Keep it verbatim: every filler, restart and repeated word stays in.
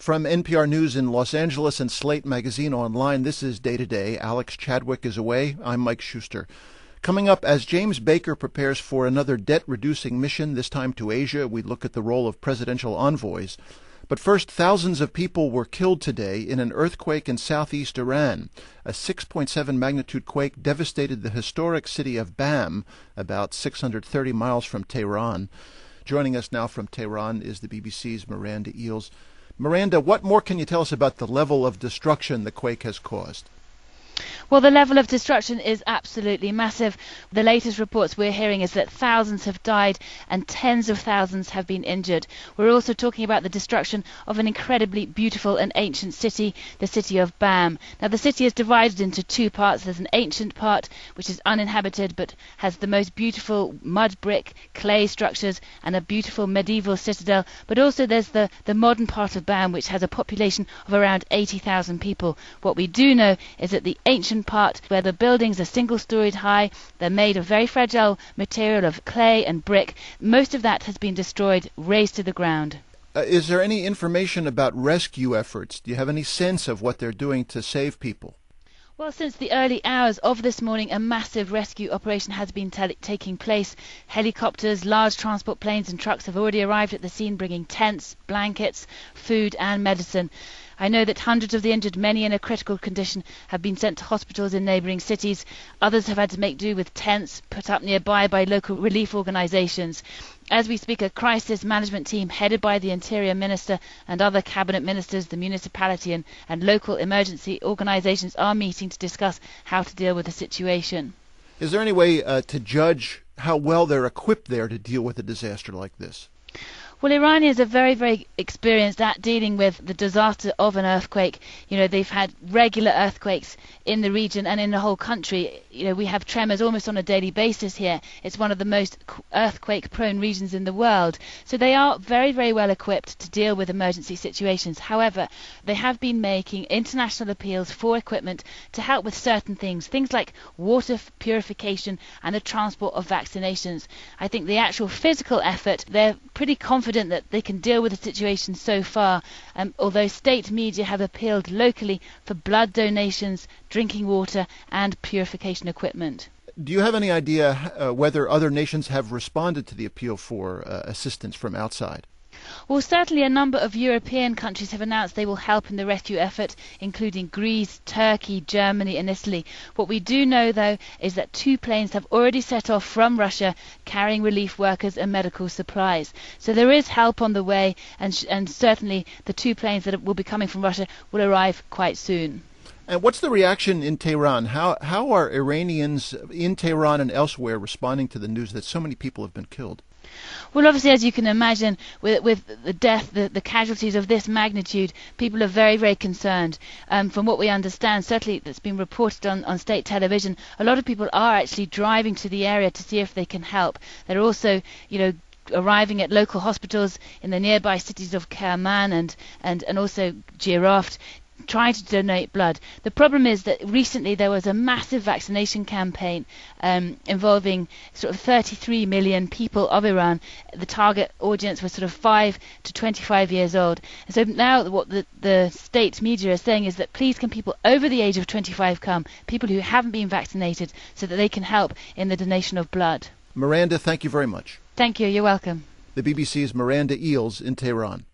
From N P R News in Los Angeles and Slate Magazine Online, this is Day to Day. Alex Chadwick is away. I'm Mike Schuster. Coming up, as James Baker prepares for another debt-reducing mission, this time to Asia, we look at the role of presidential envoys. But first, thousands of people were killed today in an earthquake in southeast Iran. A six point seven magnitude quake devastated the historic city of Bam, about six hundred thirty miles from Tehran. Joining us now from Tehran is the B B C's Miranda Eales. Miranda, what more can you tell us about the level of destruction the quake has caused? Well, the level of destruction is absolutely massive. The latest reports we're hearing is that thousands have died and tens of thousands have been injured. We're also talking about the destruction of an incredibly beautiful and ancient city, the city of Bam. Now, the city is divided into two parts. There's an ancient part, which is uninhabited but has the most beautiful mud brick, clay structures and a beautiful medieval citadel. But also there's the, the modern part of Bam, which has a population of around eighty thousand people. What we do know is that the ancient part, where the buildings are single-storied high, they're made of very fragile material of clay and brick. Most of that has been destroyed, razed to the ground. Uh, is there any information about rescue efforts? Do you have any sense of what they're doing to save people? Well, since the early hours of this morning, a massive rescue operation has been t- taking place. Helicopters, large transport planes and trucks have already arrived at the scene, bringing tents, blankets, food and medicine. I know that hundreds of the injured, many in a critical condition, have been sent to hospitals in neighbouring cities. Others have had to make do with tents put up nearby by local relief organisations. As we speak, a crisis management team headed by the Interior Minister and other cabinet ministers, the municipality and, and local emergency organisations are meeting to discuss how to deal with the situation. Is there any way uh, to judge how well they're equipped there to deal with a disaster like this? Well, Iranians are very, very experienced at dealing with the disaster of an earthquake. You know, they've had regular earthquakes in the region and in the whole country. You know, we have tremors almost on a daily basis here. It's one of the most earthquake-prone regions in the world. So they are very, very well equipped to deal with emergency situations. However, they have been making international appeals for equipment to help with certain things, things like water purification and the transport of vaccinations. I think the actual physical effort, they're pretty confident that they can deal with the situation so far, um, although state media have appealed locally for blood donations, drinking water and purification equipment. Do you have any idea uh, whether other nations have responded to the appeal for uh, assistance from outside? Well, certainly a number of European countries have announced they will help in the rescue effort, including Greece, Turkey, Germany and Italy. What we do know, though, is that two planes have already set off from Russia carrying relief workers and medical supplies. So there is help on the way, and, sh- and certainly the two planes that will be coming from Russia will arrive quite soon. And what's the reaction in Tehran? How, how are Iranians in Tehran and elsewhere responding to the news that so many people have been killed? Well, obviously, as you can imagine, with, with the death, the, the casualties of this magnitude, people are very, very concerned. Um, from what we understand, certainly that's been reported on, on state television, a lot of people are actually driving to the area to see if they can help. They're also, you know, arriving at local hospitals in the nearby cities of Kerman and, and, and also Jiraft, trying to donate blood. The problem is that recently there was a massive vaccination campaign um, involving sort of thirty-three million people of Iran. The target audience was sort of five to twenty-five years old. And so now what the, the state media is saying is that please can people over the age of twenty-five come, people who haven't been vaccinated, so that they can help in the donation of blood. Miranda, thank you very much. Thank you. You're welcome. The B B C's Miranda Eales in Tehran.